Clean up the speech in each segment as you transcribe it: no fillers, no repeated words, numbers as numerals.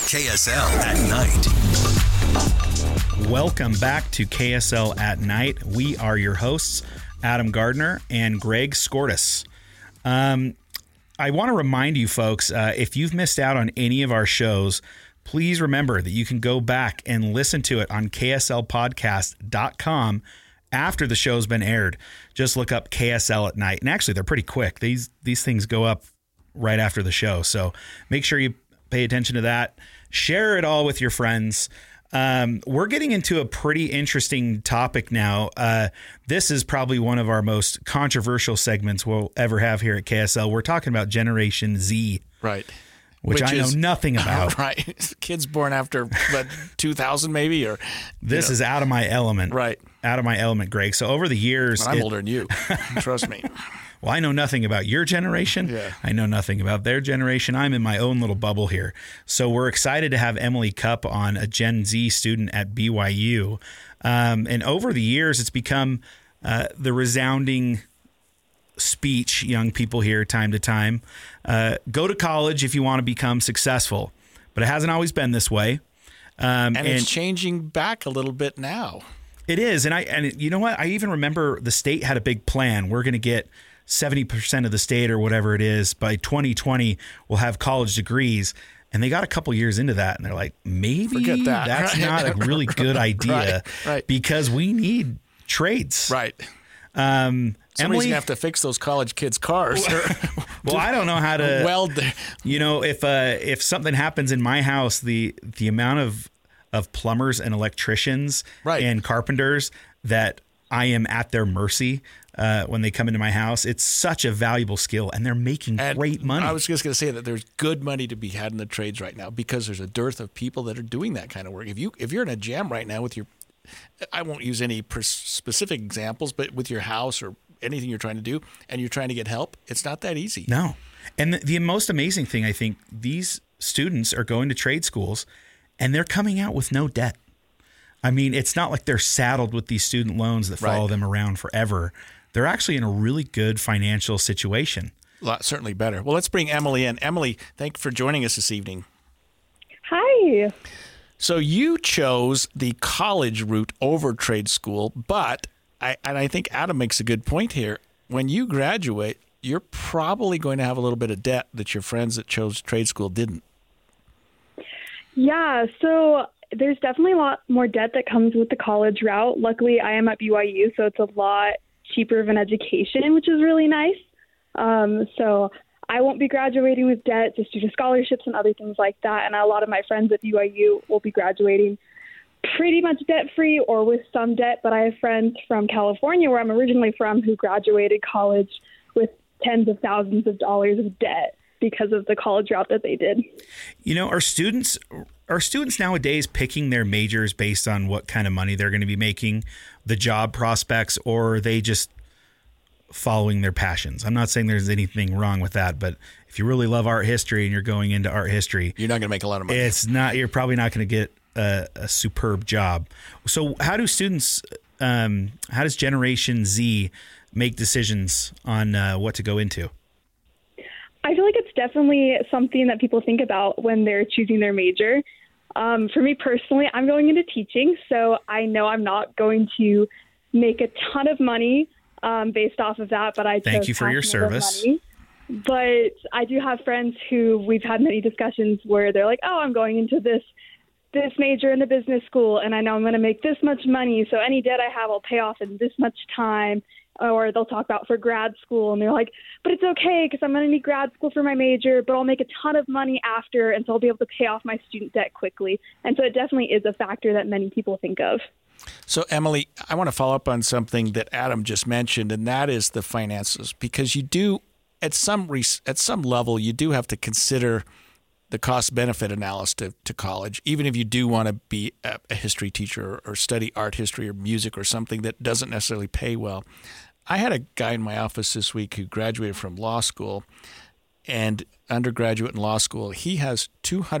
KSL at Night. Welcome back to KSL at Night. We are your hosts, Adam Gardner and Greg Skordas. I want to remind you folks, if you've missed out on any of our shows, please remember that you can go back and listen to it on kslpodcast.com after the show's been aired. Just look up KSL at Night. And actually, they're pretty quick. These things go up right after the show. So make sure you pay attention to that. Share it all with your friends. We're getting into a pretty interesting topic now. This is probably one of our most controversial segments we'll ever have here at KSL. We're talking about Generation Z. Right. Which I know nothing about. Right. Kids born after 2000 maybe, or this is out of my element. Right. Out of my element, Greg. So over the years, I'm older than you. Trust me. Well, I know nothing about your generation. Yeah. I know nothing about their generation. I'm in my own little bubble here. So we're excited to have Emily Cupp on, a Gen Z student at BYU. And over the years, it's become the resounding speech young people hear time to time. Go to college if you want to become successful. But it hasn't always been this way. And it's changing back a little bit now. It is. And you know what? I even remember the state had a big plan. We're going to get 70% of the state or whatever it is by 2020 will have college degrees. And they got a couple years into that and they're like, maybe forget that. That's not a really good idea right. Because we need trades. Right. Emily, somebody's gonna have to fix those college kids' cars. Well, I don't know how to weld. You know, if something happens in my house, the amount of plumbers and electricians and carpenters that I am at their mercy when they come into my house. It's such a valuable skill, and they're making great money. I was just going to say that there's good money to be had in the trades right now because there's a dearth of people that are doing that kind of work. If you're in a jam right now with your, I won't use any specific examples, but with your house or anything you're trying to do, and you're trying to get help, it's not that easy. No. And the most amazing thing, I think, these students are going to trade schools, and they're coming out with no debt. I mean, it's not like they're saddled with these student loans that follow them around forever. They're actually in a really good financial situation. Certainly better. Well, let's bring Emily in. Emily, thank you for joining us this evening. Hi. So you chose the college route over trade school, but I think Adam makes a good point here. When you graduate, you're probably going to have a little bit of debt that your friends that chose trade school didn't. Yeah, so there's definitely a lot more debt that comes with the college route. Luckily, I am at BYU, so it's a lot cheaper of an education, which is really nice. So I won't be graduating with debt just due to scholarships and other things like that. And a lot of my friends at BYU will be graduating pretty much debt-free or with some debt. But I have friends from California, where I'm originally from, who graduated college with tens of thousands of dollars of debt because of the college route that they did. You know, are students nowadays picking their majors based on what kind of money they're going to be making, the job prospects, or are they just following their passions? I'm not saying there's anything wrong with that, but if you really love art history and you're going into art history, you're not going to make a lot of money. You're probably not going to get a superb job. So how does Generation Z make decisions on what to go into? I feel like it's definitely something that people think about when they're choosing their major. For me personally, I'm going into teaching, so I know I'm not going to make a ton of money based off of that, but I thank you for your service. Money. But I do have friends who we've had many discussions where they're like, oh, I'm going into this major in the business school, and I know I'm going to make this much money, so any debt I have I'll pay off in this much time. Or they'll talk about for grad school, and they're like, but it's okay because I'm going to need grad school for my major, but I'll make a ton of money after, and so I'll be able to pay off my student debt quickly. And so it definitely is a factor that many people think of. So, Emily, I want to follow up on something that Adam just mentioned, and that is the finances, because you do, at some level, you do have to consider the cost-benefit analysis to college, even if you do want to be a history teacher or study art history or music or something that doesn't necessarily pay well. I had a guy in my office this week who graduated from law school, and undergraduate in law school, he has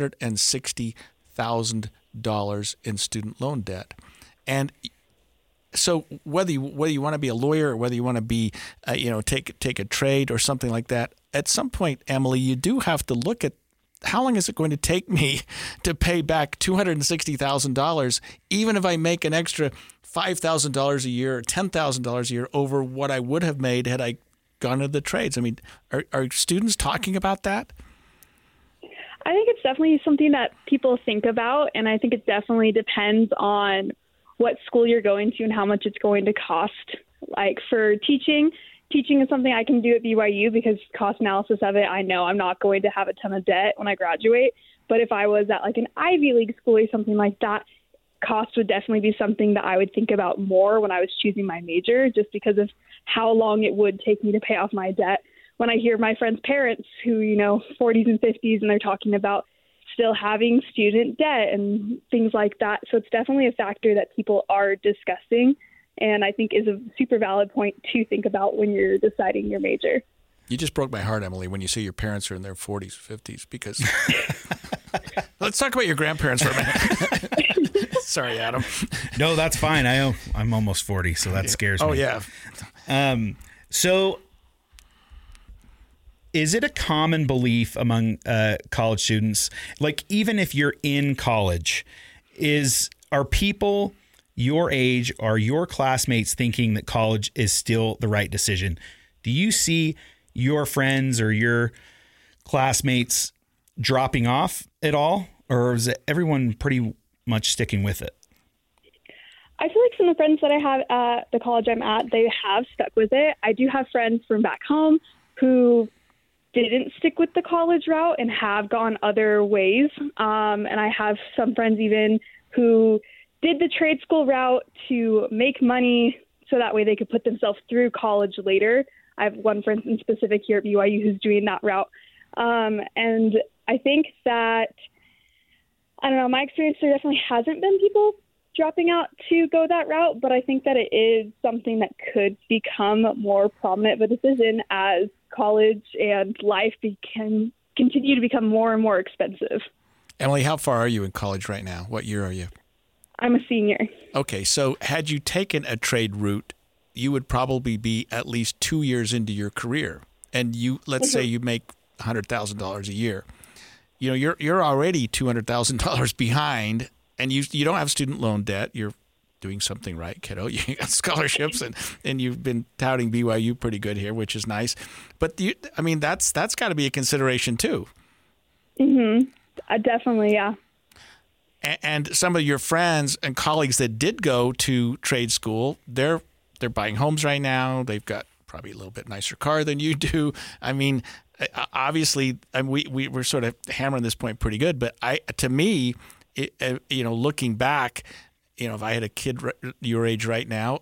$260,000 in student loan debt. And so whether you want to be a lawyer or whether you want to be, take a trade or something like that, at some point, Emily, you do have to look at how long is it going to take me to pay back $260,000, even if I make an extra $5,000 a year or $10,000 a year over what I would have made had I gone into the trades? I mean, are students talking about that? I think it's definitely something that people think about, and I think it definitely depends on what school you're going to and how much it's going to cost. Like for teaching is something I can do at BYU because cost analysis of it, I know I'm not going to have a ton of debt when I graduate. But if I was at like an Ivy League school or something like that, cost would definitely be something that I would think about more when I was choosing my major, just because of how long it would take me to pay off my debt. When I hear my friends' parents who, 40s and 50s, and they're talking about still having student debt and things like that. So it's definitely a factor that people are discussing, and I think is a super valid point to think about when you're deciding your major. You just broke my heart, Emily, when you say your parents are in their 40s, 50s, because let's talk about your grandparents for a minute. Sorry, Adam. No, that's fine. I'm almost 40, so that scares me. Oh, yeah. So is it a common belief among college students, like even if you're in college, are people your age, are your classmates thinking that college is still the right decision? Do you see your friends or your classmates dropping off at all, or is everyone pretty much sticking with it? I feel like some of the friends that I have at the college I'm at, they have stuck with it. I do have friends from back home who didn't stick with the college route and have gone other ways. And I have some friends even who did the trade school route to make money so that way they could put themselves through college later. I have one friend in specific here at BYU who's doing that route. And I think that, I don't know, my experience, there definitely hasn't been people dropping out to go that route, but I think that it is something that could become more prominent of a decision as college and life can continue to become more and more expensive. Emily, how far are you in college right now? What year are you? I'm a senior. Okay, so had you taken a trade route, you would probably be at least 2 years into your career. And let's say you make $100,000 a year. You're already $200,000 behind, and you don't have student loan debt. You're doing something right, kiddo. You got scholarships, and you've been touting BYU pretty good here, which is nice. But that's got to be a consideration too. Definitely, yeah. And some of your friends and colleagues that did go to trade school, they're buying homes right now. They've got probably a little bit nicer car than you do. I mean, obviously, we're sort of hammering this point pretty good. But to me, looking back, if I had a kid your age right now,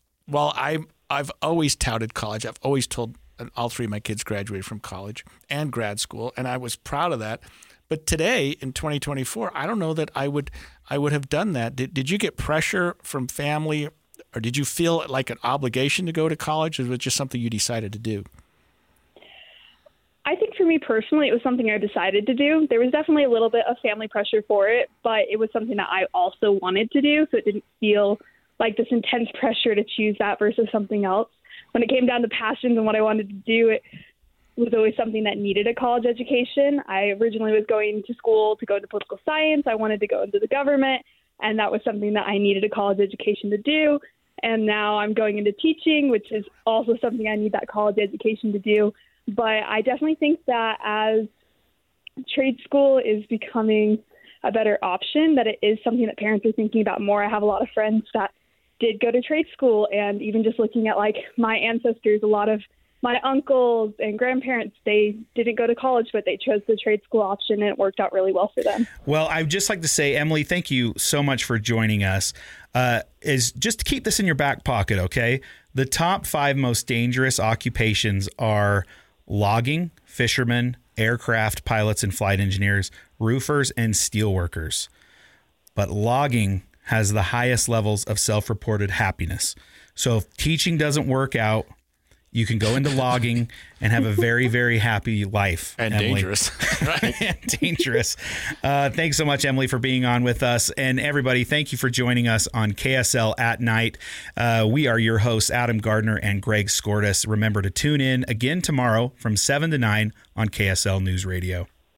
I've always touted college. I've always told all three of my kids graduated from college and grad school, and I was proud of that. But today, in 2024, I don't know that I would have done that. Did you get pressure from family, or did you feel like an obligation to go to college, or was it just something you decided to do? I think for me personally, it was something I decided to do. There was definitely a little bit of family pressure for it, but it was something that I also wanted to do, so it didn't feel like this intense pressure to choose that versus something else. When it came down to passions and what I wanted to do, it was always something that needed a college education. I originally was going to school to go into political science. I wanted to go into the government, and that was something that I needed a college education to do. And now I'm going into teaching, which is also something I need that college education to do. But I definitely think that as trade school is becoming a better option, that it is something that parents are thinking about more. I have a lot of friends that did go to trade school, and even just looking at like my ancestors, a lot of my uncles and grandparents, they didn't go to college, but they chose the trade school option, and it worked out really well for them. Well, I'd just like to say, Emily, thank you so much for joining us. Is just keep this in your back pocket, okay? The top 5 most dangerous occupations are logging, fishermen, aircraft pilots and flight engineers, roofers, and steel workers. But logging has the highest levels of self-reported happiness. So if teaching doesn't work out, you can go into logging and have a very, very happy life. And Emily. Dangerous. Right. And dangerous. Thanks so much, Emily, for being on with us. And everybody, thank you for joining us on KSL at Night. We are your hosts, Adam Gardner and Greg Skordas. Remember to tune in again tomorrow from 7 to 9 on KSL News Radio.